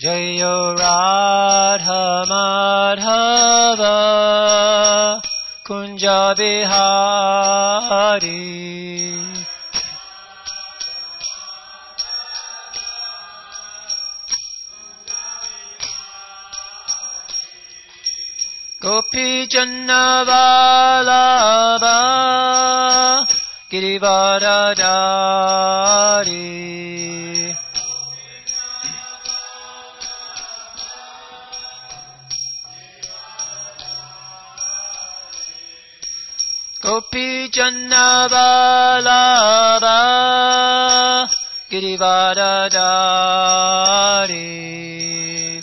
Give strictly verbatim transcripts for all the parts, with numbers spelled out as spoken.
Jayo Radha Madhava Kunja Bihari. Gopi Janna Vallabha Girivardhari. Gopi Janna Vallabha Girivardhari.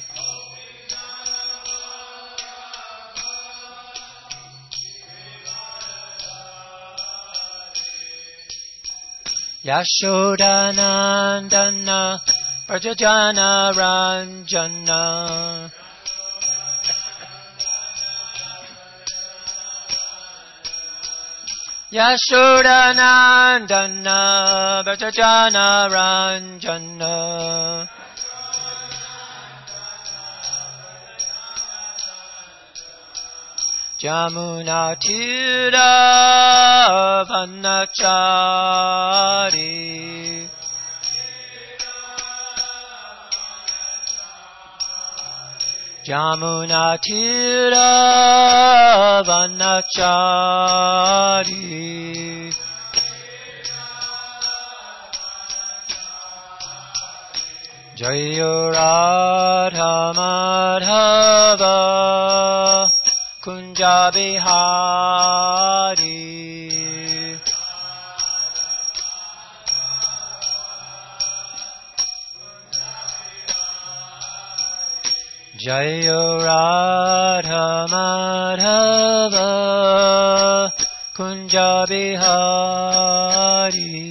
Yashodanandana Prajajana Ranjana. Yashodanandana Prajajana Ranjana. Jamuna Tira Vanachari. Jamuna Tira Vanachari. Jayo Radha Madhava Kunja Bihari. Jayo Radha Madhava Kunja Bihari.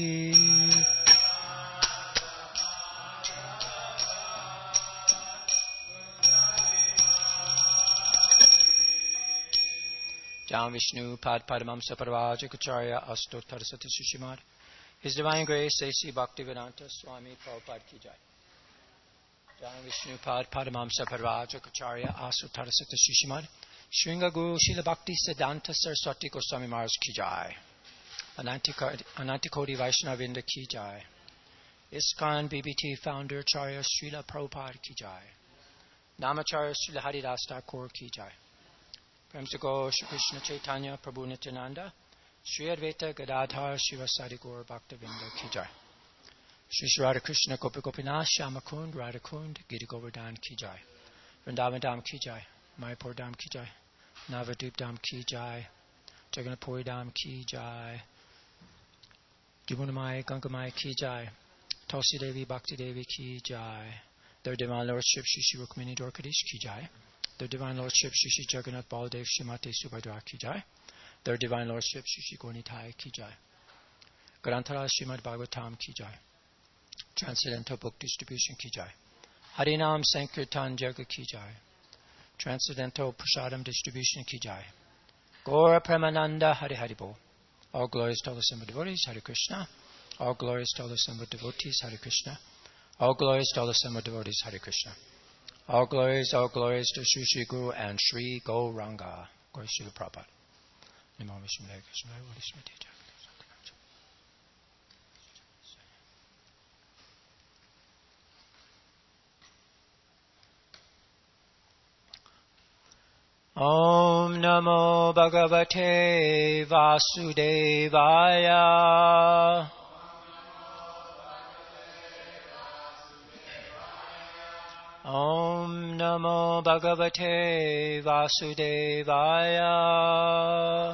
Jam Vishnu Pad Padamam Saparvaja Kacharya Asto Tarasati Sushimad. His Divine Grace A C Bhaktivedanta Swami Prabhupada Ki Jai. Jam Vishnu Pad Padamam Saparvaja Kacharya Asto Tarasati Sushimad. Shringa Guru Srila Bhakti Siddhanta Saraswati Goswami Maharaj Ki Jai. Anantikoti Vaishnavinda Ki Jai. ISKCON B B T Founder Charya Srila Prabhupada Ki Jai. Namacharya Srila Haridas Thakur Ki Jai. Prem se go Shri Krishna Chaitanya Prabhu Nityananda Shri Advaita Gadadhar Shivasadi Gaur Bhaktavinda Ki Jai. Shri Shri Radha Krishna Gopi Gopinath Shyamakund Radhakund Giri Govardhan Ki Jai. Vrindavan Dham Ki Jai. Mayapur Dham Ki Jai. Navadvip Dham Ki Jai. Jagannath Puri Dham Ki Jai. Jimunamai Gangamai Ki Jai. Tulsi Devi Bhakti Devi Ki Jai. Their Divine Lordship Shri Shri Rukmini Dwarkadish Ki Jai. Their Divine Lordship Shri Shri Jagannath Baldev Shrimati Subhadra Ki Jai. Their Divine Lordship Shri Shri Gaurnitai Ki Jai. Grantara Srimad Bhagavatam Ki Jai. Transcendental Book Distribution Ki Jai. Harinam Sankirtan Jaga Ki Jai. Transcendental Prasadam Distribution Ki Jai. Gaura Premananda Hari Haribo. All glories to the Samba devotees, Hare Krishna. All glories to the Samba devotees, Hare Krishna. All glories to the Samba devotees, Hare Krishna. All glories, all glories to Sri Sri Guru and Sri Gauranga. Glory to Srila Prabhupada. Namo Vishnu Dev Krishna Dev Krishna Dev. Om Namo Bhagavate Vasudevaya. Om Namo Bhagavate Vasudevaya.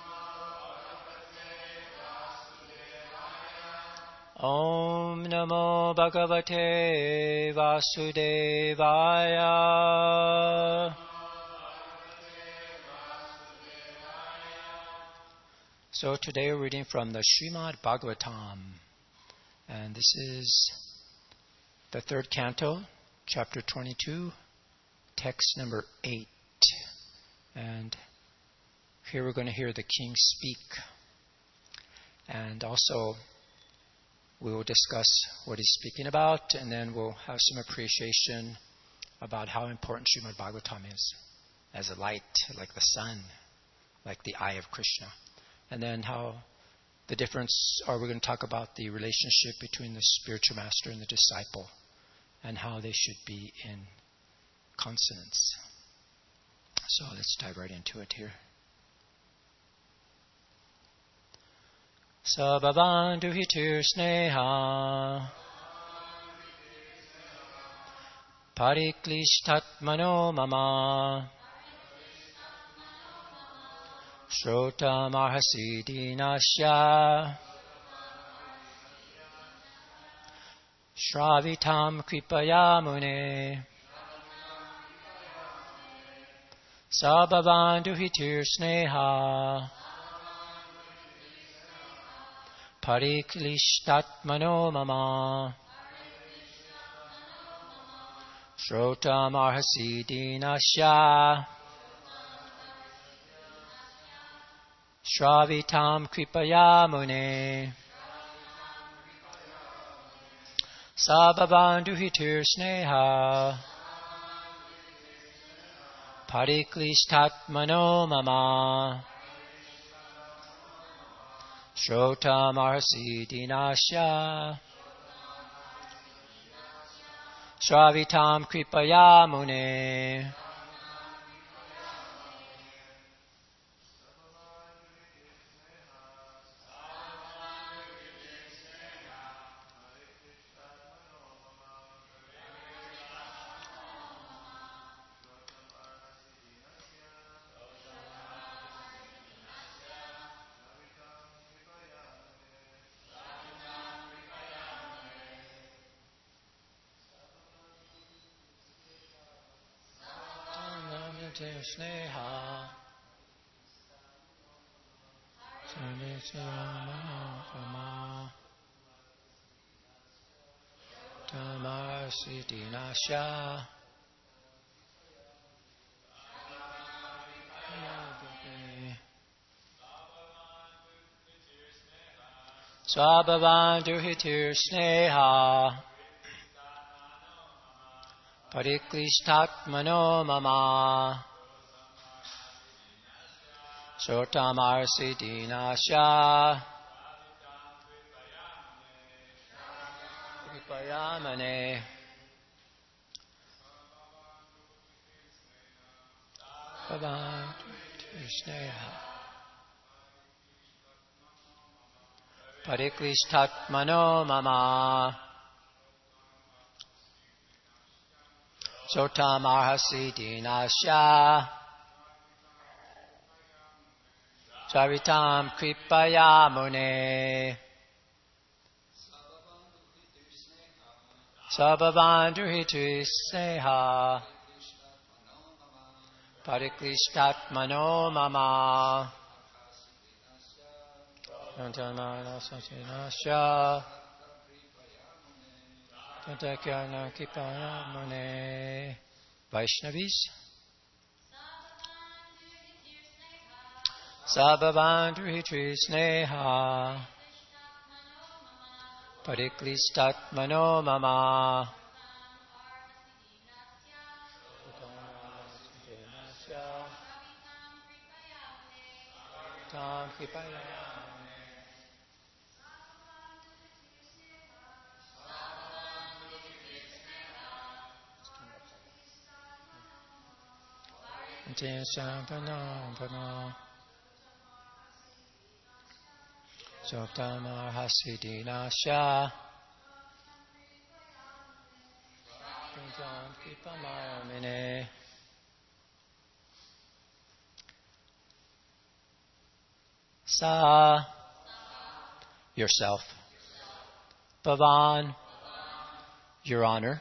Om Namo Bhagavate Vasudevaya. So today we're reading from the Srimad Bhagavatam, and this is the third canto, chapter twenty-two, text number eight. And here we're going to hear the king speak, and also we will discuss what he's speaking about, and then we'll have some appreciation about how important Srimad Bhagavatam is as a light, like the sun, like the eye of Krishna. And then how the difference, or we're going to talk about the relationship between the spiritual master and the disciple and how they should be in consonance. So let's dive right into it here. Sabhavantu hitir sneha Pariklishtatmano mama Shrota marhasi dinasya Shravitam kripaya mune Sabhavantu hitir sneha Pariklishtatmano mama Shrotam arhasi dinasya Shravitam kripaya mune Sabhavantu hitir sneha Pariklishtatmano mama Shrotam arhasi dinasya Shravitam kripaya mune Sneha Sarvesarama Tamarsi dinasya Sabhavantu hitir sneha Pariklishtatmano mama Sotamarsi dinasya Kripayamane Bhavantu sneha Pariklishtatmano mama Sotamarhasi dinasya Savitam kripaya mune Sabhavantu hitir sneha Pariklishtatmano mama Santamana satinasya Santakyana kripaya mune Vaishnavis Sabhavantu hitir sneha Pariklishtatmano mama Tam kripaya Sampana Soptama hasidinasya Pintam kripamayamine Sa yourself Bhavan your honor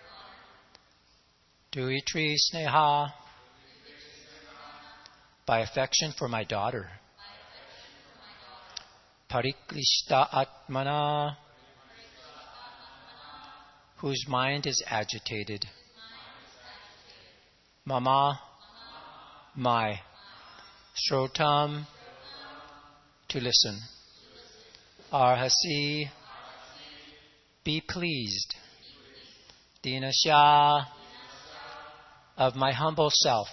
Duitri sneha by affection for my daughter Pariklishta atmana whose mind is agitated Mama my Shrotam to listen Arhasi be pleased Dinasya of my humble self.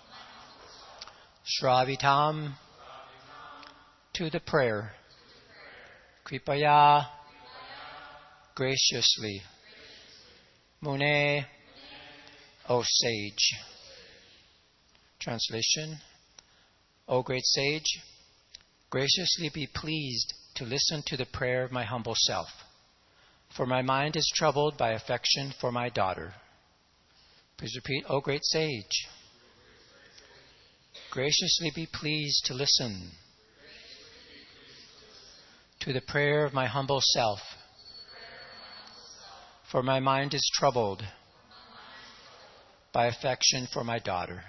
Shravitam to the prayer. Kripaya graciously. Mune, O sage. Translation. O great sage, graciously be pleased to listen to the prayer of my humble self, for my mind is troubled by affection for my daughter. Please repeat, O great sage, graciously be pleased to listen to the prayer of my humble self, for my mind is troubled by affection for my daughter.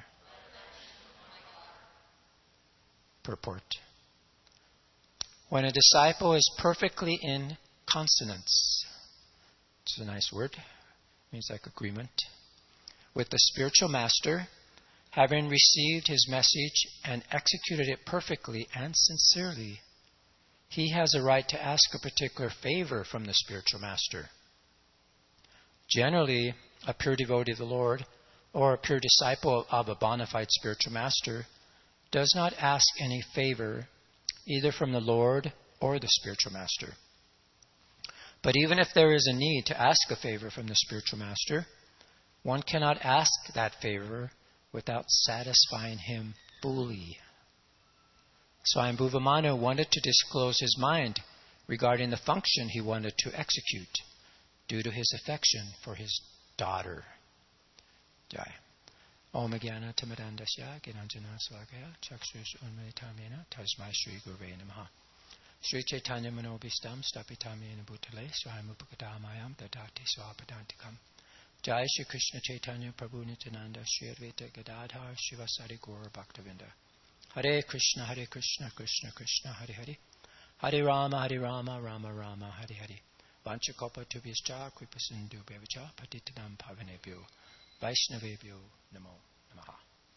Purport. When a disciple is perfectly in consonance, it's a nice word, means like agreement, with the spiritual master, having received his message and executed it perfectly and sincerely, he has a right to ask a particular favor from the spiritual master. Generally, a pure devotee of the Lord or a pure disciple of a bona fide spiritual master does not ask any favor either from the Lord or the spiritual master. But even if there is a need to ask a favor from the spiritual master, one cannot ask that favor without satisfying him fully. Swayambhuva Manu wanted to disclose his mind regarding the function he wanted to execute due to his affection for his daughter. Jai. Om Jnana Timirandasya Gnanjana Salakaya Chakshus Unmanitamena Tasmai Shri Gurve Namaha. Sri Chaitanya Manobhistam Stapitamena Bhutale Swayamupakadamayam Dadati Swapadantikam. Jai Shri Krishna Chaitanya Prabhu Nityananda Shri Advaita Gadadhar Shivasari Gaura Bhaktavinda. Hare Krishna Hare Krishna Krishna Krishna Hare Hare. Hare Rama Hare Rama Rama Rama Hare Hare. Vanchakopa Tubhyascha Kripasindu Bhavacha Patitanam Pavanebhyo Vaishnavebhyo Namo Namaha.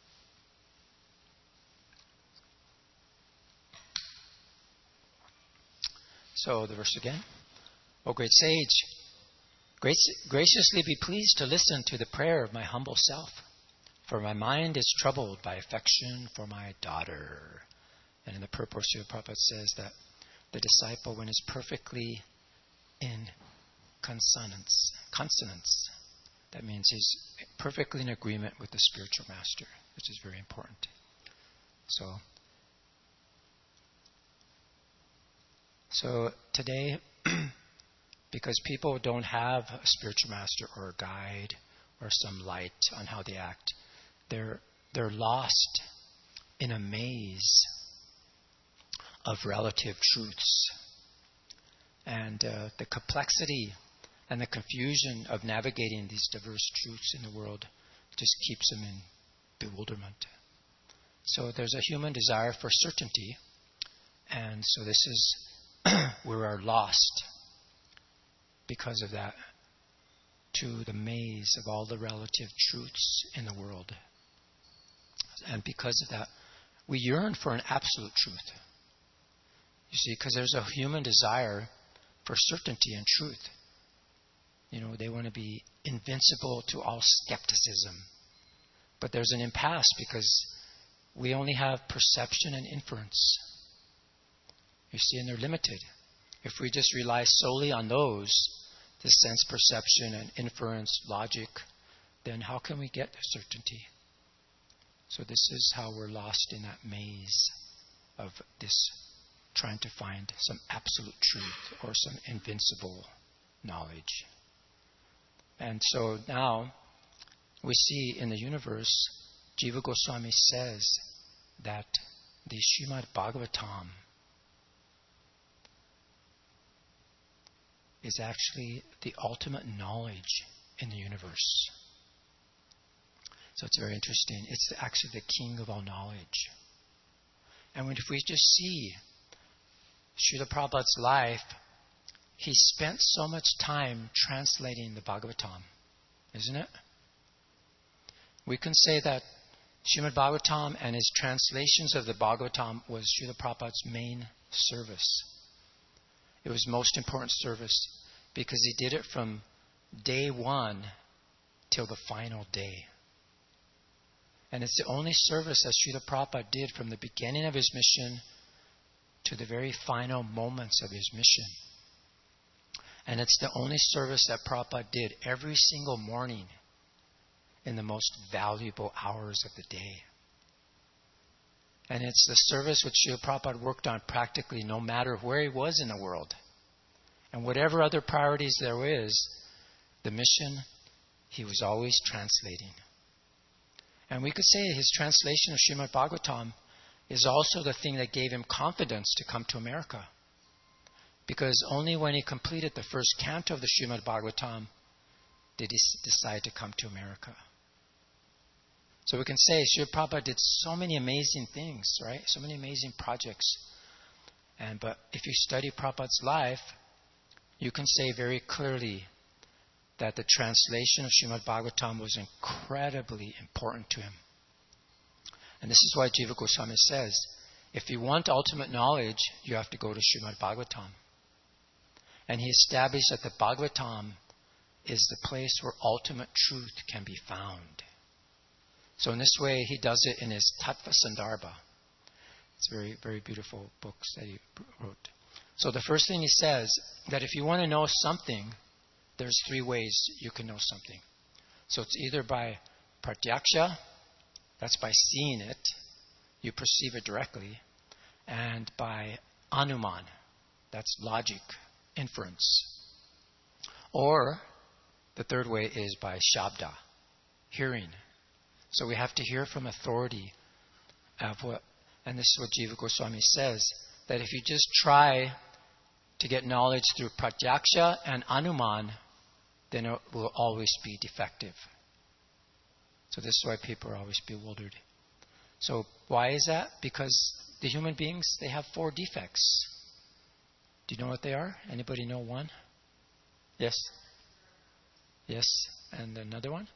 So the verse again. O great sage, graciously be pleased to listen to the prayer of my humble self, for my mind is troubled by affection for my daughter. And in the purport, Srila Prabhupada says that the disciple, when is perfectly in consonance, consonance, that means he's perfectly in agreement with the spiritual master, which is very important. So, so today, because people don't have a spiritual master or a guide or some light on how they act, they're they're lost in a maze of relative truths, and uh, the complexity and the confusion of navigating these diverse truths in the world just keeps them in bewilderment. So there's a human desire for certainty, and so this is we are lost because of that to the maze of all the relative truths in the world. And because of that, we yearn for an absolute truth. You see, because there's a human desire for certainty and truth. You know, they want to be invincible to all skepticism. But there's an impasse because we only have perception and inference. You see, and they're limited. If we just rely solely on those, the sense perception and inference, logic, then how can we get certainty? So this is how we're lost in that maze of this trying to find some absolute truth or some invincible knowledge. And so now we see in the universe, Jiva Goswami says that the Srimad Bhagavatam is actually the ultimate knowledge in the universe. So it's very interesting. It's actually the king of all knowledge. And when, if we just see Srila Prabhupada's life, he spent so much time translating the Bhagavatam, isn't it? We can say that Srimad Bhagavatam and his translations of the Bhagavatam was Srila Prabhupada's main service. It was most important service because he did it from day one till the final day. And it's the only service that Srila Prabhupada did from the beginning of his mission to the very final moments of his mission. And it's the only service that Prabhupada did every single morning in the most valuable hours of the day. And it's the service which Srila Prabhupada worked on practically no matter where he was in the world. And whatever other priorities there is, the mission, he was always translating. And we could say his translation of Srimad Bhagavatam is also the thing that gave him confidence to come to America. Because only when he completed the first canto of the Srimad Bhagavatam did he decide to come to America. So we can say Srila Prabhupada did so many amazing things, right? So many amazing projects. And but if you study Prabhupada's life, you can say very clearly that the translation of Srimad Bhagavatam was incredibly important to him. And this is why Jiva Goswami says, if you want ultimate knowledge, you have to go to Srimad Bhagavatam. And he established that the Bhagavatam is the place where ultimate truth can be found. So in this way, he does it in his Tattva Sandarbha. It's very, very beautiful books that he wrote. So the first thing he says, that if you want to know something, there's three ways you can know something. So it's either by pratyaksha, that's by seeing it, you perceive it directly, and by anuman, that's logic, inference. Or the third way is by shabda, hearing. So we have to hear from authority of what, and this is what Jiva Goswami says, that if you just try to get knowledge through pratyaksha and anuman, then it will always be defective. So this is why people are always bewildered. So why is that? Because the human beings, they have four defects. Do you know what they are? Anybody know one? Yes? Yes. And another one?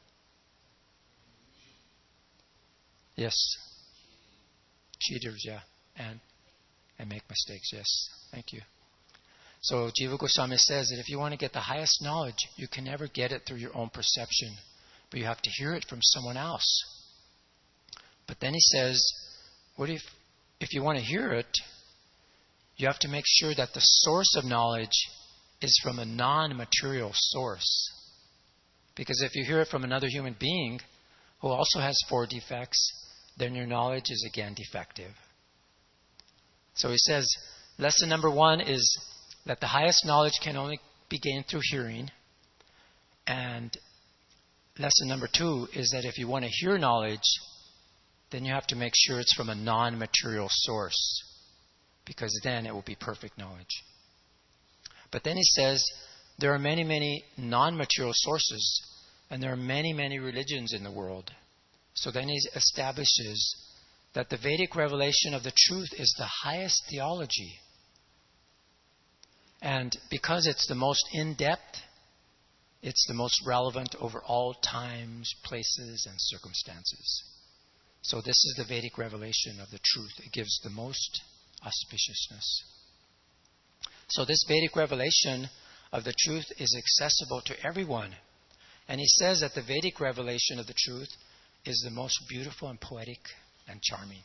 Yes. Cheaters, yeah. And and make mistakes, yes. Thank you. So Jiva Goswami says that if you want to get the highest knowledge, you can never get it through your own perception, but you have to hear it from someone else. But then he says, what if if you want to hear it, you have to make sure that the source of knowledge is from a non-material source. Because if you hear it from another human being who also has four defects, then your knowledge is again defective. So he says, lesson number one is that the highest knowledge can only be gained through hearing. And lesson number two is that if you want to hear knowledge, then you have to make sure it's from a non-material source, because then it will be perfect knowledge. But then he says there are many, many non-material sources, and there are many, many religions in the world. So then he establishes that the Vedic revelation of the truth is the highest theology. And because it's the most in-depth, it's the most relevant over all times, places, and circumstances. So this is the Vedic revelation of the truth. It gives the most auspiciousness. So this Vedic revelation of the truth is accessible to everyone. And he says that the Vedic revelation of the truth is the most beautiful and poetic and charming.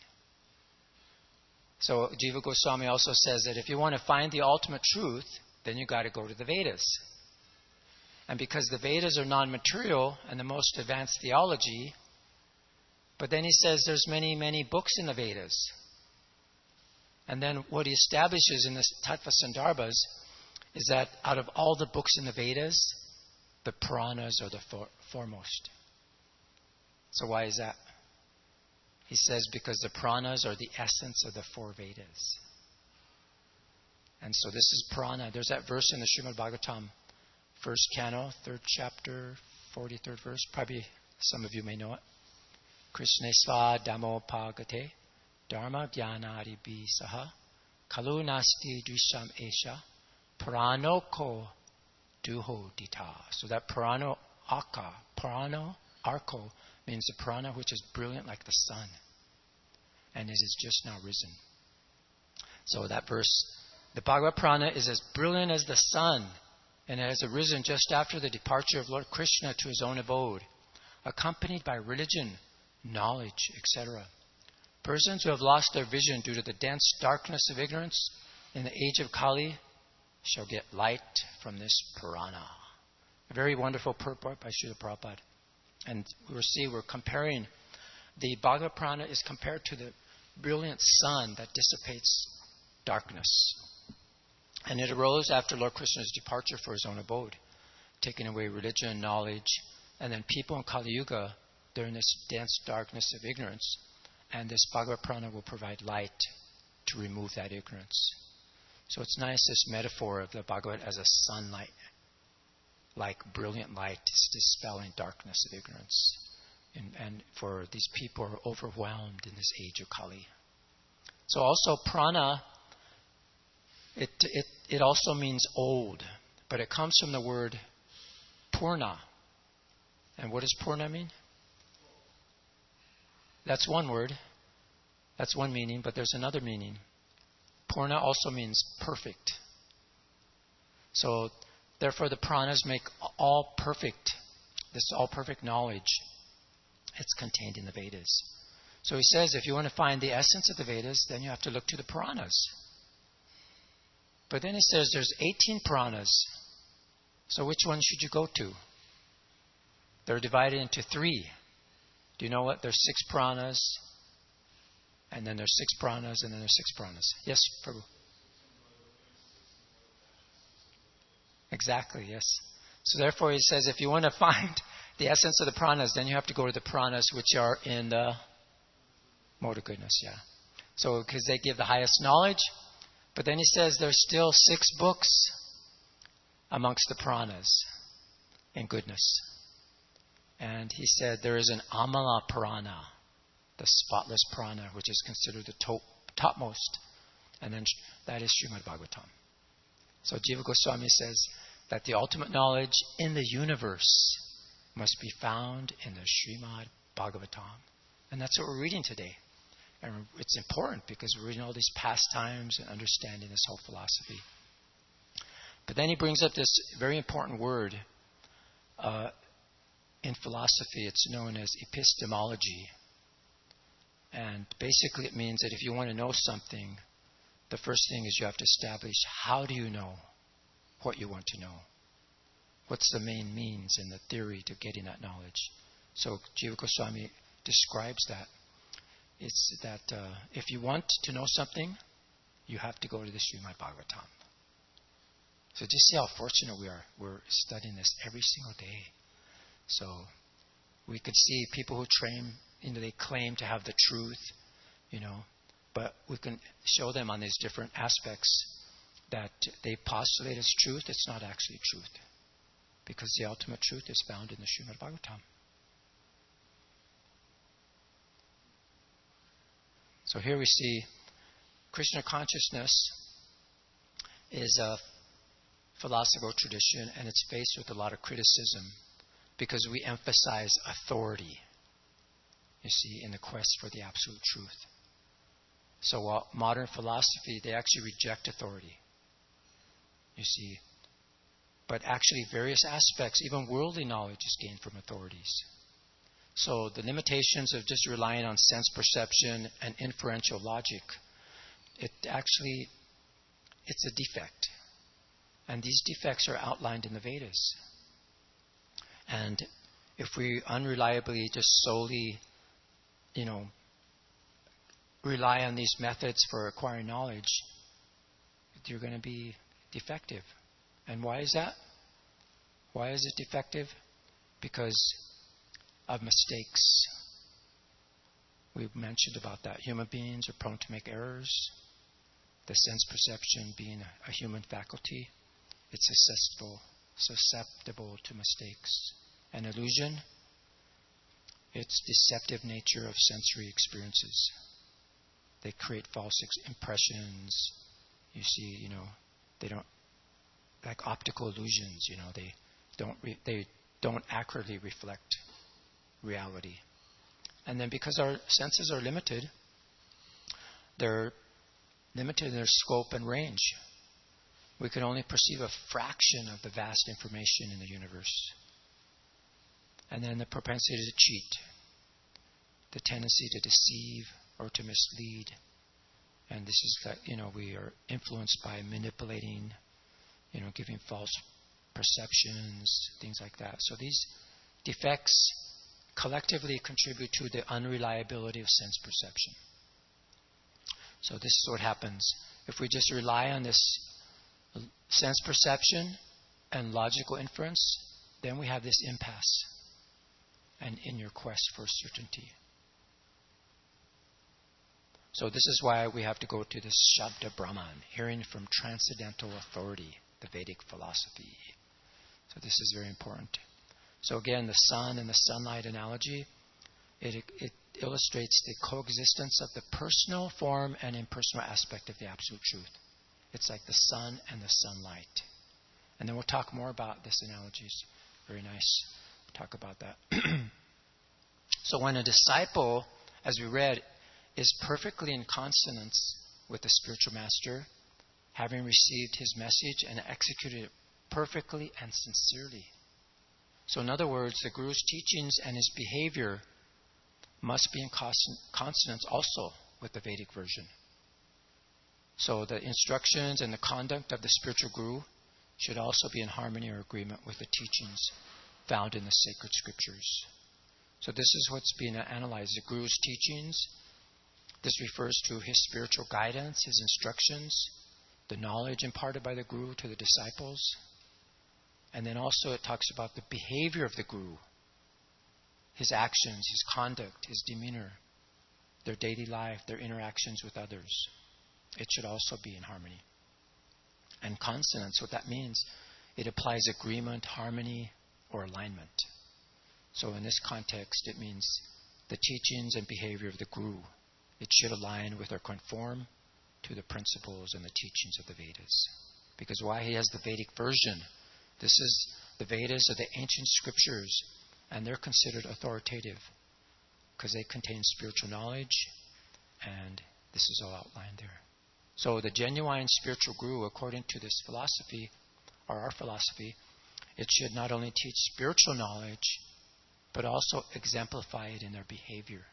So Jiva Goswami also says that if you want to find the ultimate truth, then you got to go to the Vedas. And because the Vedas are non-material and the most advanced theology, but then he says there's many, many books in the Vedas. And then what he establishes in the Tattva Sandarbhas is that out of all the books in the Vedas, the Puranas are the for- foremost. So why is that? He says because the Puranas are the essence of the four Vedas. And so this is Purana. There's that verse in the Srimad Bhagavatam, first canto, third chapter, forty-third verse. Probably some of you may know it. Krishnesva Damopagate Dharma Jnanari Bi Saha Kalu Nasti Drisham Esha Puranoko Duho Dita. So that Purano Aka, Purano Arko, means the Purana which is brilliant like the sun. And it is just now risen. So that verse, the Bhagavad Purana is as brilliant as the sun, and it has arisen just after the departure of Lord Krishna to his own abode, accompanied by religion, knowledge, et cetera. Persons who have lost their vision due to the dense darkness of ignorance in the age of Kali shall get light from this Purana. A very wonderful purport by Srila Prabhupada. And we'll see we're comparing, the Bhagavad Purana is compared to the brilliant sun that dissipates darkness. And it arose after Lord Krishna's departure for his own abode, taking away religion, knowledge, and then people in Kali Yuga, they're in this dense darkness of ignorance, and this Bhagavad Purana will provide light to remove that ignorance. So it's nice, this metaphor of the Bhagavad as a sunlight, like brilliant light is dispelling darkness of ignorance. And, and for these people who are overwhelmed in this age of Kali. So also prana, it, it, it also means old, but it comes from the word purna. And what does purna mean? That's one word. That's one meaning, but there's another meaning. Purna also means perfect. So, therefore, the pranas make all perfect, this all perfect knowledge. It's contained in the Vedas. So he says, if you want to find the essence of the Vedas, then you have to look to the Puranas. But then he says there's eighteen Puranas. So which one should you go to? They're divided into three. Do you know what? There's six Puranas, and then there's six Puranas, and then there's six Puranas. Yes, Prabhu? Exactly, yes. So therefore he says, if you want to find the essence of the pranas, then you have to go to the pranas which are in the mode of goodness, yeah. So, because they give the highest knowledge. But then he says there's still six books amongst the pranas in goodness. And he said there is an Amala Purana, the spotless prana, which is considered the top, topmost. And then that is Srimad Bhagavatam. So Jiva Goswami says that the ultimate knowledge in the universe must be found in the Srimad Bhagavatam. And that's what we're reading today. And it's important because we're reading all these pastimes and understanding this whole philosophy. But then he brings up this very important word. Uh, in philosophy, it's known as epistemology. And basically it means that if you want to know something, the first thing is you have to establish, how do you know what you want to know? What's the main means and the theory to getting that knowledge? So Jiva Goswami describes that. It's that uh, if you want to know something, you have to go to the Srimad Bhagavatam. So just see how fortunate we are. We're studying this every single day. So we could see people who train, you know, they claim to have the truth, you know, but we can show them on these different aspects that they postulate as truth. It's not actually truth. Because the ultimate truth is found in the Srimad Bhagavatam. So here we see Krishna consciousness is a philosophical tradition, and it's faced with a lot of criticism because we emphasize authority, you see, in the quest for the absolute truth. So while modern philosophy, they actually reject authority, you see. But actually various aspects, even worldly knowledge, is gained from authorities. So the limitations of just relying on sense perception and inferential logic, it actually, it's a defect. And these defects are outlined in the Vedas. And if we unreliably just solely, you know, rely on these methods for acquiring knowledge, you're going to be defective. And why is that? Why is it defective? Because of mistakes. We've mentioned about that. Human beings are prone to make errors. The sense perception being a human faculty, it's susceptible, susceptible to mistakes. And illusion, it's deceptive nature of sensory experiences. They create false ex- impressions. You see, you know, they don't, like optical illusions, you know, they don't re- they don't accurately reflect reality. And then because our senses are limited, they're limited in their scope and range. We can only perceive a fraction of the vast information in the universe. And then the propensity to cheat. the tendency to deceive or to mislead. And this is that, you know, we are influenced by manipulating, you know, giving false perceptions, things like that. So these defects collectively contribute to the unreliability of sense perception. So this is what happens. If we just rely on this sense perception and logical inference, then we have this impasse and in your quest for certainty. So this is why we have to go to this Shabda Brahman, hearing from transcendental authority, the Vedic philosophy. So this is very important. So again, the sun and the sunlight analogy, it, it illustrates the coexistence of the personal form and impersonal aspect of the absolute truth. It's like the sun and the sunlight. And then we'll talk more about this analogy. It's very nice. We'll talk about that. So when a disciple, as we read, is perfectly in consonance with the spiritual master, having received his message and executed it perfectly and sincerely. So in other words, the Guru's teachings and his behavior must be in consonance also with the Vedic version. So the instructions and the conduct of the spiritual Guru should also be in harmony or agreement with the teachings found in the sacred scriptures. So this is what's being analyzed, the Guru's teachings. This refers to his spiritual guidance, his instructions, the knowledge imparted by the Guru to the disciples. And then also it talks about the behavior of the Guru, his actions, his conduct, his demeanor, their daily life, their interactions with others. It should also be in harmony. And consonance, what that means, it applies agreement, harmony, or alignment. So in this context, it means the teachings and behavior of the Guru. It should align with or conform to the principles and the teachings of the Vedas. Because why? He has the Vedic version. This is the Vedas are the ancient scriptures, and they're considered authoritative because they contain spiritual knowledge, and this is all outlined there. So the genuine spiritual Guru, according to this philosophy, or our philosophy, it should not only teach spiritual knowledge, but also exemplify it in their behavior.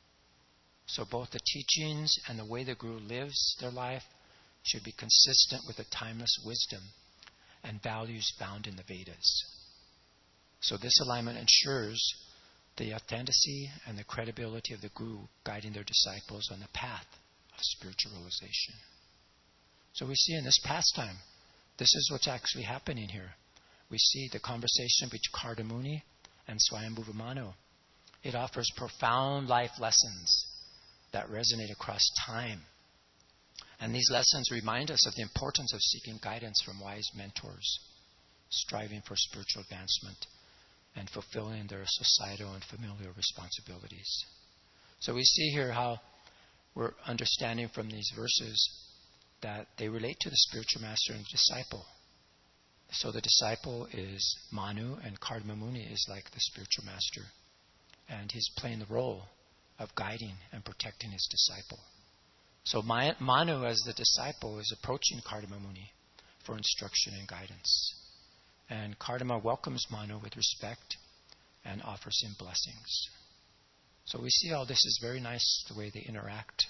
So both the teachings and the way the Guru lives their life should be consistent with the timeless wisdom and values found in the Vedas. So this alignment ensures the authenticity and the credibility of the Guru guiding their disciples on the path of spiritual realization. So we see in this pastime, this is what's actually happening here. We see the conversation between Kardamuni and Swayambhuva Manu. It offers profound life lessons that resonate across time. And these lessons remind us of the importance of seeking guidance from wise mentors, striving for spiritual advancement, and fulfilling their societal and familial responsibilities. So we see here how we're understanding from these verses that they relate to the spiritual master and the disciple. So the disciple is Manu, and Kardama Muni is like the spiritual master. And he's playing the role of guiding and protecting his disciple. So Manu, as the disciple, is approaching Kardama Muni for instruction and guidance. And Kardama welcomes Manu with respect and offers him blessings. So we see all this is very nice, the way they interact.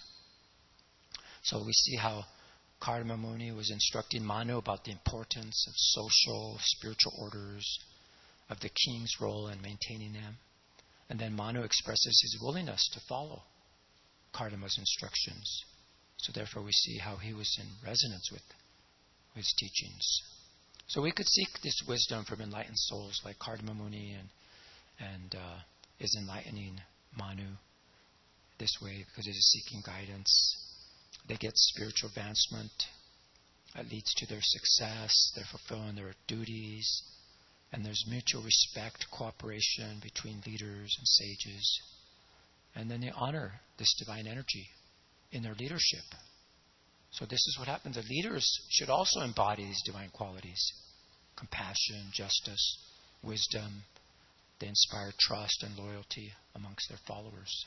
So we see how Kardama Muni was instructing Manu about the importance of social, spiritual orders, of the king's role in maintaining them. And then Manu expresses his willingness to follow Kardama's instructions. So therefore we see how he was in resonance with his teachings. So we could seek this wisdom from enlightened souls like Kardama Muni and, and uh, is enlightening Manu this way because it is seeking guidance. They get spiritual advancement. It leads to their success. They're fulfilling their duties. And there's mutual respect, cooperation between leaders and sages. And then they honor this divine energy in their leadership. So this is what happens. The leaders should also embody these divine qualities. Compassion, justice, wisdom. They inspire trust and loyalty amongst their followers.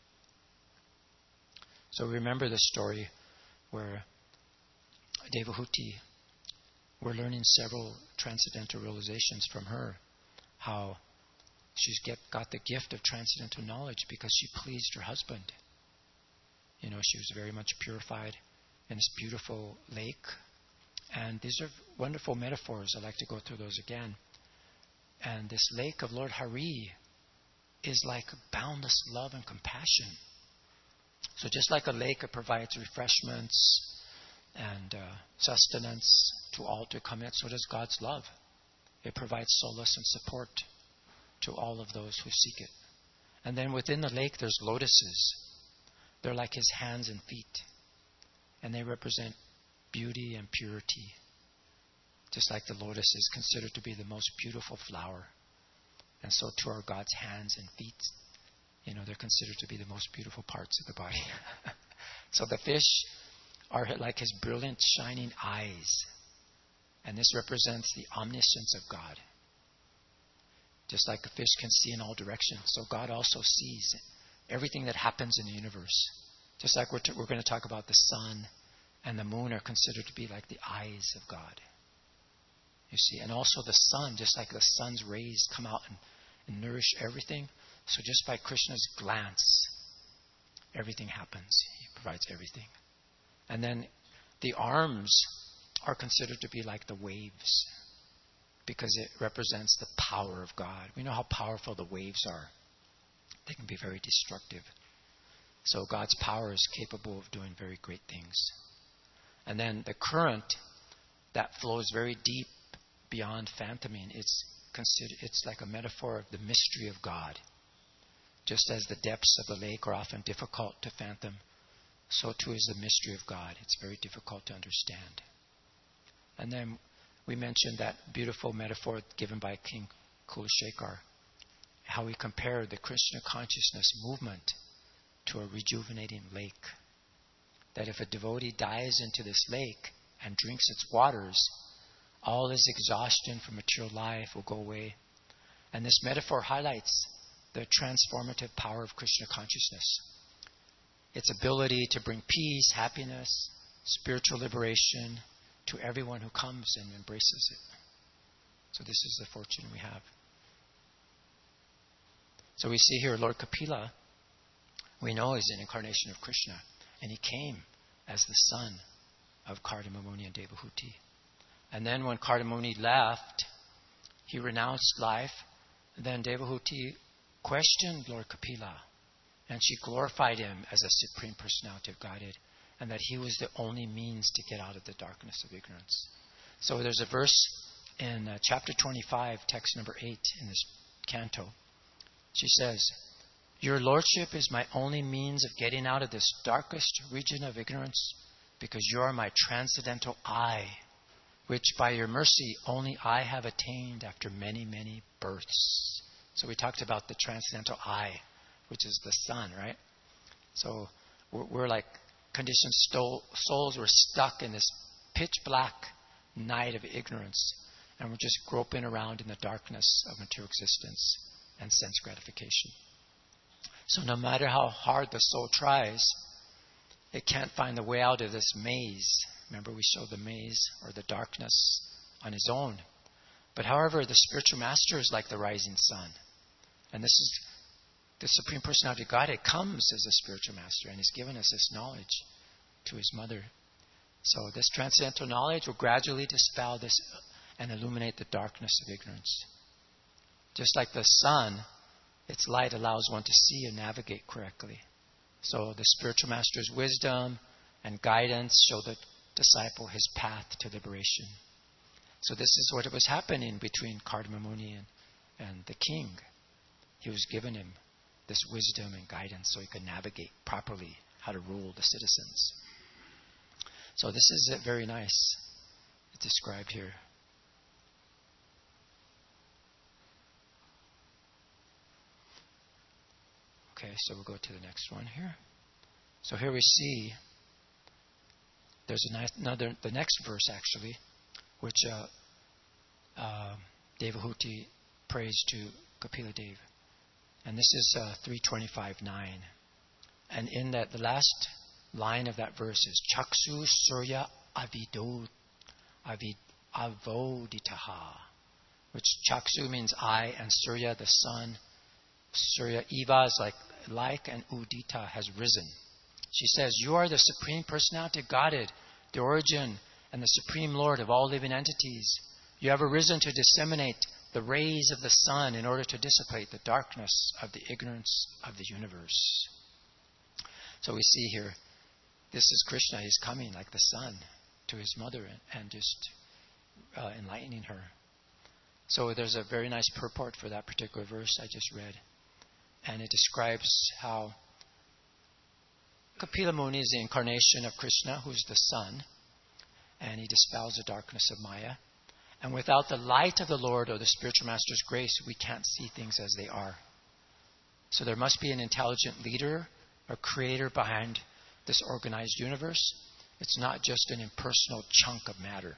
So remember the story where Devahuti, we're learning several transcendental realizations from her. How she's get, got the gift of transcendental knowledge because she pleased her husband. You know, she was very much purified in this beautiful lake. And these are wonderful metaphors. I'd like to go through those again. And this lake of Lord Hari is like boundless love and compassion. So just like a lake, it provides refreshments and uh, sustenance to all to come in, so does God's love. It provides solace and support to all of those who seek it. And then within the lake, there's lotuses. They're like his hands and feet. And they represent beauty and purity. Just like the lotus is considered to be the most beautiful flower. And so too are God's hands and feet. You know, they're considered to be the most beautiful parts of the body. So the fish are like his brilliant, shining eyes. And this represents the omniscience of God. Just like a fish can see in all directions, so God also sees everything that happens in the universe. Just like we're, t- we're going to talk about the sun and the moon are considered to be like the eyes of God. You see, and also the sun, just like the sun's rays come out and, and nourish everything. So just by Krishna's glance, everything happens. He provides everything. And then the arms are considered to be like the waves because it represents the power of God. We know how powerful the waves are. They can be very destructive. So God's power is capable of doing very great things. And then the current that flows very deep beyond fathoming, it's considered, it's like a metaphor of the mystery of God. Just as the depths of the lake are often difficult to fathom, so too is the mystery of God. It's very difficult to understand. And then we mentioned that beautiful metaphor given by King Kulashekar, how he compared the Krishna consciousness movement to a rejuvenating lake. That if a devotee dives into this lake and drinks its waters, all his exhaustion from material life will go away. And this metaphor highlights the transformative power of Krishna consciousness. Its ability to bring peace, happiness, spiritual liberation to everyone who comes and embraces it. So this is the fortune we have. So we see here Lord Kapila, we know is an incarnation of Krishna, and he came as the son of Kardamamuni and Devahuti. And then when Kardamamuni left, he renounced life. Then Devahuti questioned Lord Kapila, and she glorified him as a supreme personality of Godhead, and that he was the only means to get out of the darkness of ignorance. So there's a verse in uh, chapter twenty-five, text number eight in this canto. She says, "Your Lordship is my only means of getting out of this darkest region of ignorance, because you are my transcendental I, which by your mercy only I have attained after many, many births." So we talked about the transcendental I, which is the sun, right? So we're, we're like conditioned stole, souls. We're stuck in this pitch black night of ignorance, and we're just groping around in the darkness of material existence and sense gratification. So no matter how hard the soul tries, it can't find the way out of this maze. Remember, we showed the maze or the darkness on his own. But however, the spiritual master is like the rising sun. And this is the Supreme Personality of Godhead comes as a spiritual master and has given us this knowledge to his mother. So this transcendental knowledge will gradually dispel this and illuminate the darkness of ignorance. Just like the sun, its light allows one to see and navigate correctly. So the spiritual master's wisdom and guidance show the disciple his path to liberation. So this is what was happening between Kardamamuni and, and the king. He was given him this wisdom and guidance so he could navigate properly how to rule the citizens. So this is very nice. It's described here. Okay, so we'll go to the next one here. So here we see there's a nice, another, the next verse actually, which uh, uh, Devahuti prays to Kapila Dev. And this is uh, three twenty-five nine. And in that, the last line of that verse is Chaksu Surya Avidod Avid Avoditaha. which Chaksu means eye, and Surya, the sun. Surya, Eva is like, like, and Udita has risen. She says, you are the Supreme Personality of Godhead, the origin and the Supreme Lord of all living entities. You have arisen to disseminate the rays of the sun in order to dissipate the darkness of the ignorance of the universe. So we see here, this is Krishna. He's coming like the sun to his mother and just uh, enlightening her. So there's a very nice purport for that particular verse I just read. And it describes how Kapila Muni is the incarnation of Krishna, who's the sun, and he dispels the darkness of Maya. And without the light of the Lord or the spiritual master's grace, we can't see things as they are. So there must be an intelligent leader or creator behind this organized universe. It's not just an impersonal chunk of matter.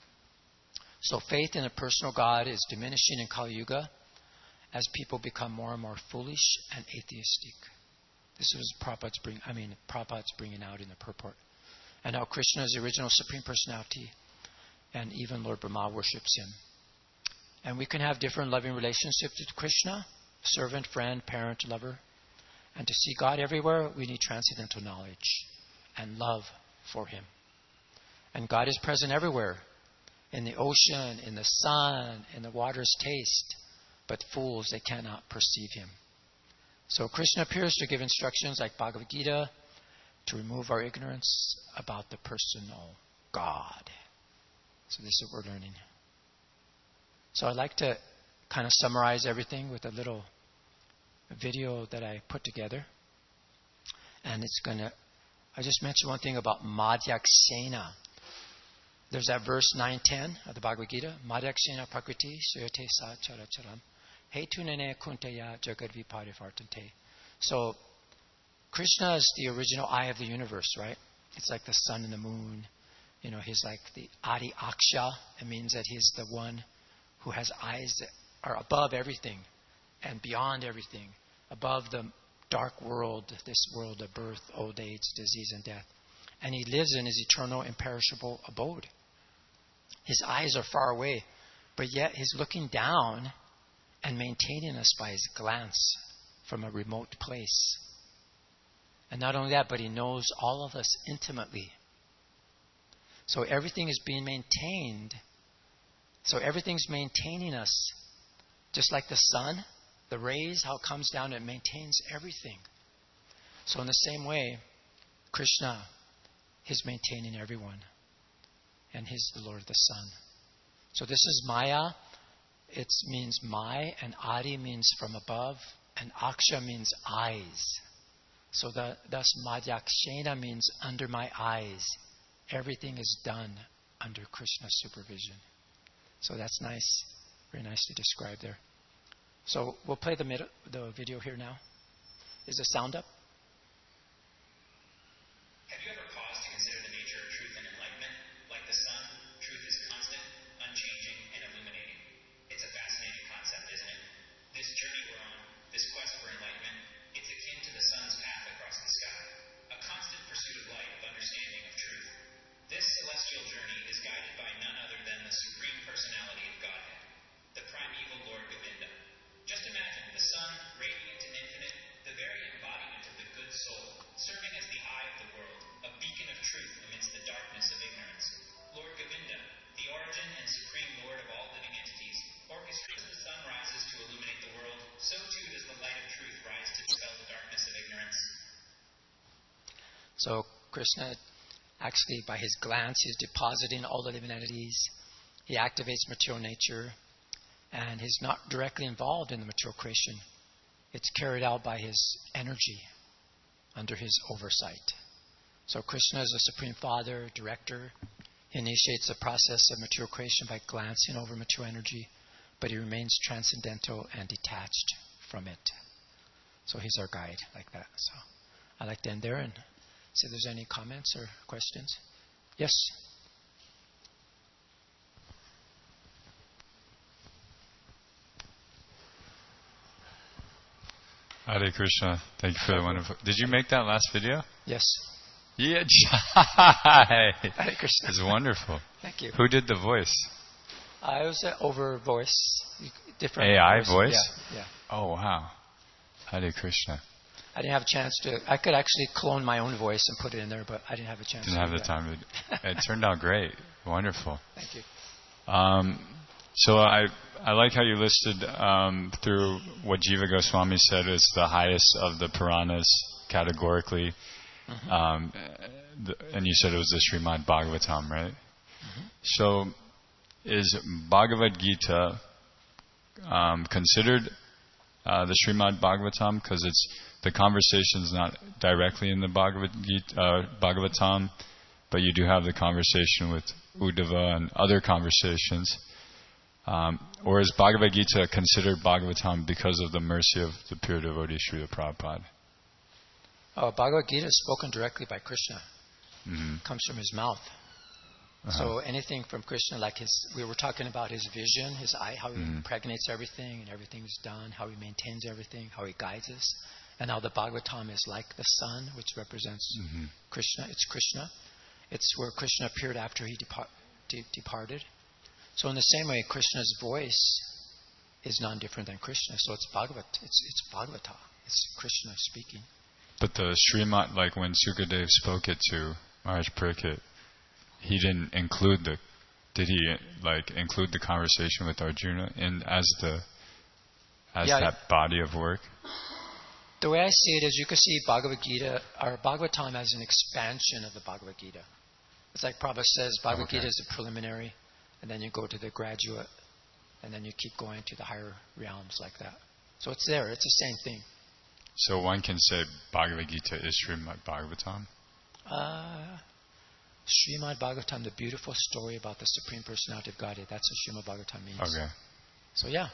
So faith in a personal God is diminishing in Kali Yuga as people become more and more foolish and atheistic. This was Prabhupada's bring, I mean, Prabhupada's bringing out in the purport. And how Krishna is the original Supreme Personality, and even Lord Brahma worships him. And we can have different loving relationships with Krishna, servant, friend, parent, lover. And to see God everywhere, we need transcendental knowledge and love for him. And God is present everywhere, in the ocean, in the sun, in the water's taste. But fools, they cannot perceive him. So Krishna appears to give instructions like Bhagavad Gita to remove our ignorance about the personal God. So this is what we're learning. So I'd like to kind of summarize everything with a little video that I put together. And it's going to, I just mentioned one thing about Madhyakshena. There's that verse nine ten of the Bhagavad Gita. Madhyakshena prakriti suyate sa characharam. Hetunene kunteya jagadviparivartante. So Krishna is the original eye of the universe, right? It's like the sun and the moon. You know, he's like the Adi Aksha. It means that he's the one who has eyes that are above everything and beyond everything, above the dark world, this world of birth, old age, disease, and death. And he lives in his eternal, imperishable abode. His eyes are far away, but yet he's looking down and maintaining us by his glance from a remote place. And not only that, but he knows all of us intimately. So everything is being maintained. So everything's maintaining us. Just like the sun, the rays, how it comes down, it maintains everything. So in the same way, Krishna is maintaining everyone. And he's the Lord of the sun. So this is Maya. It means Mai, and Adi means from above, and Aksha means eyes. So the, thus Madhyakshena means under my eyes. Everything is done under Krishna's supervision. So that's nice. Very nicely described there. So we'll play the, mid- the video here now. Is the sound up? Have you ever paused to consider the nature of truth and enlightenment? Like the sun, truth is constant, unchanging, and illuminating. It's a fascinating concept, isn't it? This journey we're on, this quest for enlightenment, it's akin to the sun's path across the sky, a constant pursuit of light, of understanding of truth. This celestial journey is guided by none other than the Supreme Personality of Godhead, the primeval Lord Govinda. Just imagine the sun, radiant and infinite, the very embodiment of the good soul, serving as the eye of the world, a beacon of truth amidst the darkness of ignorance. Lord Govinda, the origin and supreme Lord of all living entities, orchestrates the sun rises to illuminate the world, so too does the light of truth rise to dispel the darkness of ignorance. So Krishna, actually by his glance, he's depositing all the living entities. He activates material nature, and he's not directly involved in the material creation. It's carried out by his energy under his oversight. So Krishna is the Supreme Father, Director. He initiates the process of material creation by glancing over material energy, but he remains transcendental and detached from it. So he's our guide like that. So I'd like to end there and see if there's any comments or questions. Yes? Hare Krishna. Thank you for the wonderful... Did you make that last video? Yes. Yeah. Hare Krishna. It's wonderful. Thank you. Who did the voice? I was uh, over voice, different A I voice. voice? Yeah, yeah. Oh, wow. Hare Krishna. I didn't have a chance to. I could actually clone my own voice and put it in there, but I didn't have a chance. Didn't to have do the that. time. To, it turned out great. Wonderful. Thank you. Um, so I I like how you listed um, through what Jiva Goswami said is the highest of the Puranas categorically, mm-hmm. um, the, and you said it was the Srimad Bhagavatam, right? Mm-hmm. So is Bhagavad Gita um, considered uh, the Srimad Bhagavatam because it's the conversation's not directly in the Bhagavad Gita, uh, Bhagavatam, but you do have the conversation with Uddhava and other conversations. Um, or is Bhagavad Gita considered Bhagavatam because of the mercy of the pure devotee Srila Prabhupada? Oh, Bhagavad Gita is spoken directly by Krishna. Mm-hmm. It comes from his mouth. Uh-huh. So anything from Krishna, like his, we were talking about his vision, his eye, how he mm-hmm. impregnates everything and everything's done, how he maintains everything, how he guides us. And now the Bhagavatam is like the sun, which represents mm-hmm. Krishna. It's Krishna. It's where Krishna appeared after he depart, de- departed. So in the same way, Krishna's voice is non-different than Krishna. So it's Bhagavat. It's it's Bhagavata. It's Krishna speaking. But the Srimad, like when Sukadev spoke it to Maharaj Pariksit, he didn't include the. Did he like include the conversation with Arjuna in as the as yeah, that body of work? The way I see it is, you could see Bhagavad Gita or Bhagavatam as an expansion of the Bhagavad Gita. It's like Prabhupada says, Bhagavad okay. Gita is a preliminary, and then you go to the graduate, and then you keep going to the higher realms like that. So it's there. It's the same thing. So one can say Bhagavad Gita is Srimad Bhagavatam? Uh, Srimad Bhagavatam, the beautiful story about the Supreme Personality of Godhead. That's what Srimad Bhagavatam means. Okay. So yeah,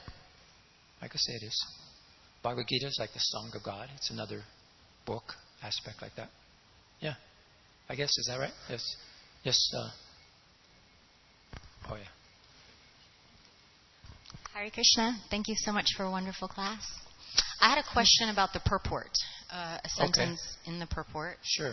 I could say it is. Bhagavad Gita is like the Song of God. It's another book aspect like that. Yeah. I guess, is that right? Yes. Yes. Uh, oh, yeah. Hare Krishna. Thank you so much for a wonderful class. I had a question about the purport, uh, a sentence okay. in the purport. Sure.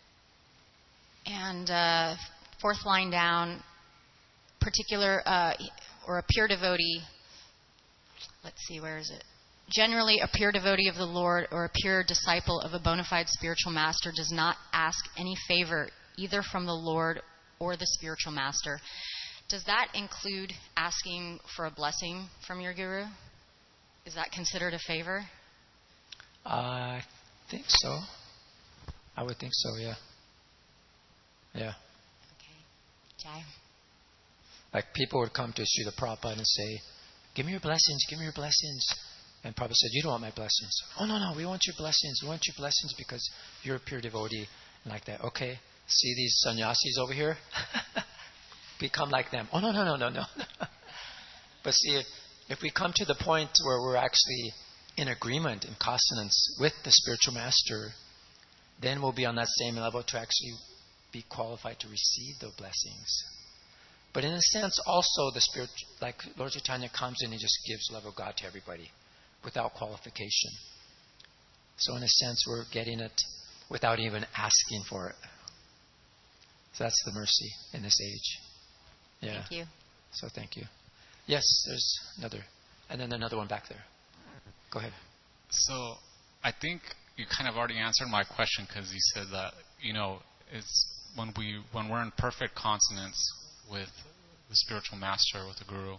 And uh, fourth line down, particular, uh, or a pure devotee, let's see, where is it? Generally, a pure devotee of the Lord or a pure disciple of a bona fide spiritual master does not ask any favor either from the Lord or the spiritual master. Does that include asking for a blessing from your guru? Is that considered a favor? I think so. I would think so, yeah. Yeah. Okay. Jai. Like people would come to Srila Prabhupada and say, give me your blessings, give me your blessings. And Prabhupada said, you don't want my blessings. Oh, no, no, we want your blessings. We want your blessings because you're a pure devotee. And like that, okay, see these sannyasis over here? Become like them. Oh, no, no, no, no, no. But see, if, if we come to the point where we're actually in agreement, in consonance with the spiritual master, then we'll be on that same level to actually be qualified to receive the blessings. But in a sense, also the spirit, like Lord Chaitanya comes in and just gives love of God to everybody without qualification. So in a sense, we're getting it without even asking for it. So that's the mercy in this age. Yeah. Thank you. So thank you. Yes, there's another. And then another one back there. Go ahead. So I think you kind of already answered my question because you said that, you know, it's when we when we're in perfect consonance with the spiritual master, with the guru,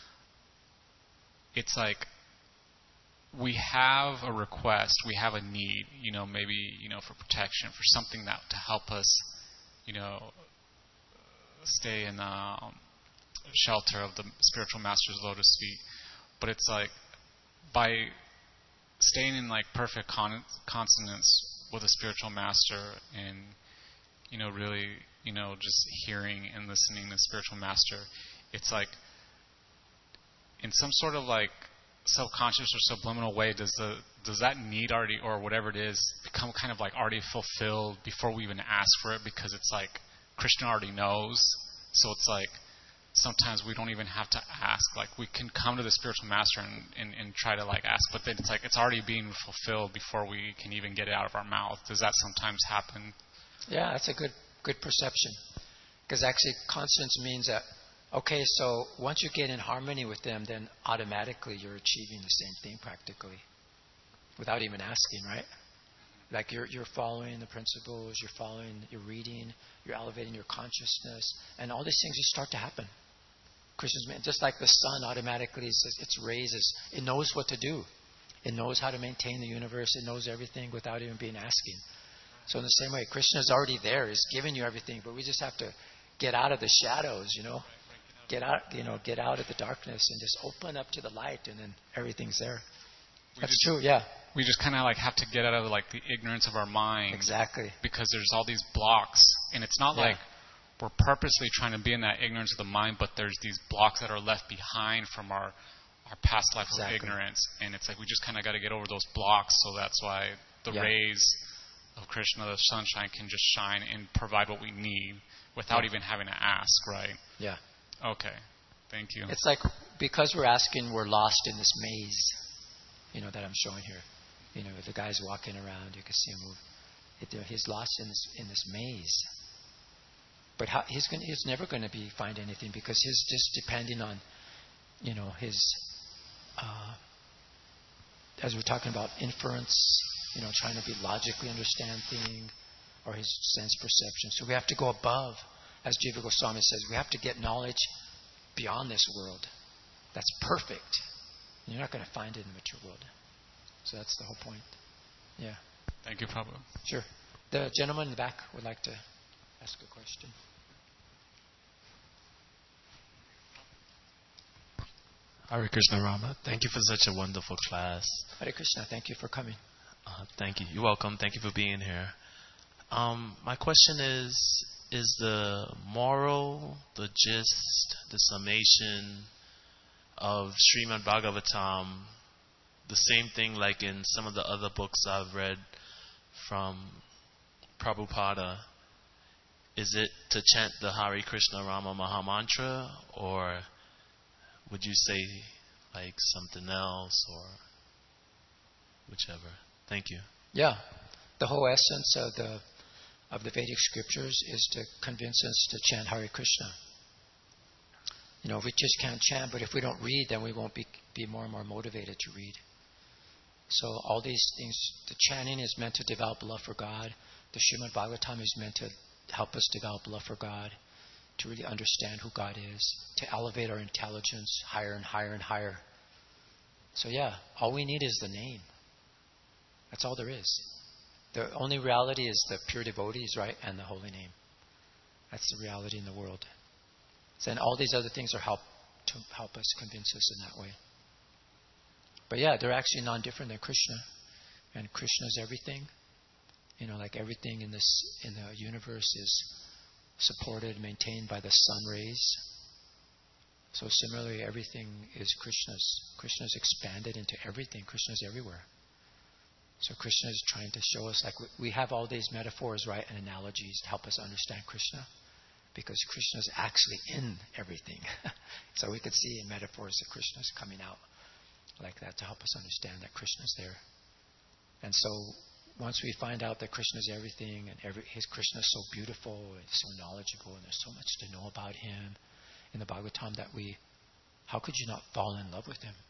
it's like we have a request, we have a need, you know, maybe, you know, for protection, for something that to help us, you know, stay in the um, shelter of the spiritual master's lotus feet. But it's like by staying in like perfect con- consonance with a spiritual master and, you know, really, you know, just hearing and listening to the spiritual master, it's like in some sort of like subconscious or subliminal way, does the does that need already, or whatever it is, become kind of like already fulfilled before we even ask for it, because it's like Krishna already knows. So it's like sometimes we don't even have to ask. Like we can come to the spiritual master and, and, and try to like ask, but then it's like it's already being fulfilled before we can even get it out of our mouth. Does that sometimes happen? Yeah, that's a good good perception. Because actually consonance means that Okay, so once you get in harmony with them, then automatically you're achieving the same thing practically, without even asking, right? Like you're you're following the principles, you're following, you're reading, you're elevating your consciousness, and all these things just start to happen. Krishna's just like the sun automatically, its rays, it knows what to do. It knows how to maintain the universe. It knows everything without even being asking. So in the same way, Krishna is already there. He's giving you everything, but we just have to get out of the shadows, you know. Get out, you know, get out of the darkness and just open up to the light, and then everything's there. We That's just, true, yeah. We just kind of like have to get out of like the ignorance of our mind. Exactly. Because there's all these blocks, and it's not Yeah. like we're purposely trying to be in that ignorance of the mind, but there's these blocks that are left behind from our our past life Exactly. of ignorance, and it's like we just kind of got to get over those blocks. So that's why the Yeah. rays of Krishna, the sunshine, can just shine and provide what we need without Yeah. even having to ask, right? Yeah. Okay. Thank you. It's like because we're asking, we're lost in this maze, you know, that I'm showing here. You know, the guy's walking around, you can see him move. It, he's lost in this in this maze. But how, he's going he's never going to be find anything because he's just depending on, you know, his uh, as we're talking about inference, you know, trying to be logically understand things, or his sense perception. So we have to go above, as Jiva Goswami says, we have to get knowledge beyond this world. That's perfect. And you're not going to find it in the material world. So that's the whole point. Yeah. Thank you, Prabhu. Sure. The gentleman in the back would like to ask a question. Hare Krishna Rama. Thank you for such a wonderful class. Hare Krishna. Thank you for coming. Uh, thank you. You're welcome. Thank you for being here. Um, my question is, is the moral, the gist, the summation of Srimad Bhagavatam the same thing like in some of the other books I've read from Prabhupada? Is it to chant the Hare Krishna Rama Maha Mantra, or would you say like something else, or whichever? Thank you. Yeah. The whole essence of the of the Vedic scriptures is to convince us to chant Hare Krishna. You know, we just can't chant, but if we don't read, then we won't be, be more and more motivated to read. So all these things, the chanting is meant to develop love for God. The Srimad Bhagavatam is meant to help us develop love for God, to really understand who God is, to elevate our intelligence higher and higher and higher. So yeah, all we need is the name. That's all there is. The only reality is the pure devotees, right, and the holy name. That's the reality in the world. So, and all these other things are help to help us, convince us in that way. But yeah, they're actually non-different than Krishna, and Krishna is everything. You know, like everything in this in the universe is supported, maintained by the sun rays. So similarly, everything is Krishna's. Krishna's expanded into everything. Krishna's everywhere. So Krishna is trying to show us, like we have all these metaphors, right, and analogies to help us understand Krishna, because Krishna is actually in everything. So we could see in metaphors that Krishna is coming out like that to help us understand that Krishna is there. And so once we find out that Krishna is everything, and every, his Krishna is so beautiful and so knowledgeable, and there's so much to know about him in the Bhagavatam, that we, how could you not fall in love with him?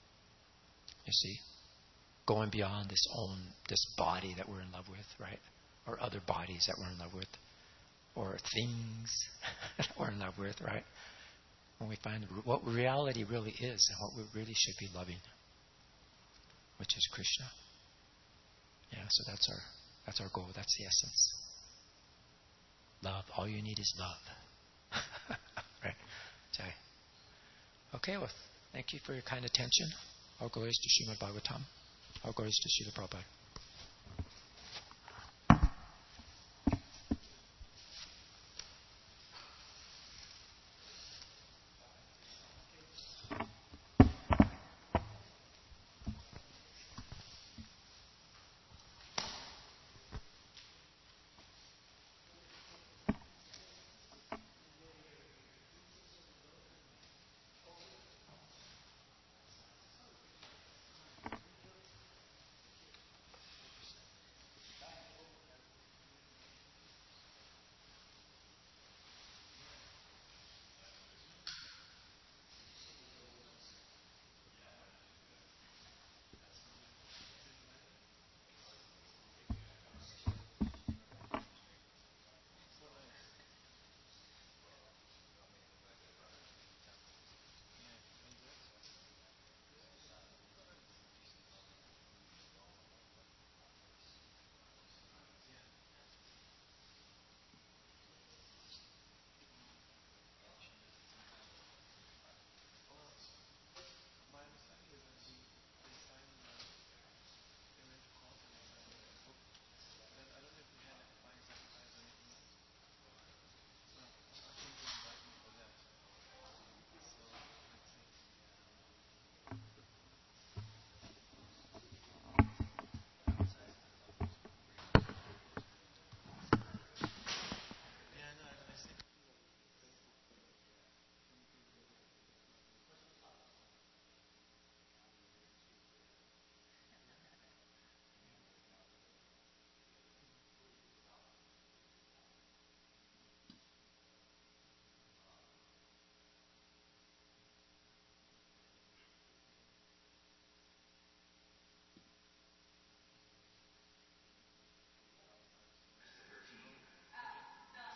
You see? Going beyond this own, this body that we're in love with, right? Or other bodies that we're in love with. Or things that we're in love with, right? When we find what reality really is and what we really should be loving, which is Krishna. Yeah, so that's our that's our goal. That's the essence. Love. All you need is love. Right? Jai. Okay, well, thank you for your kind attention. All glories to Srimad Bhagavatam. All glories to Srila Prabhupada.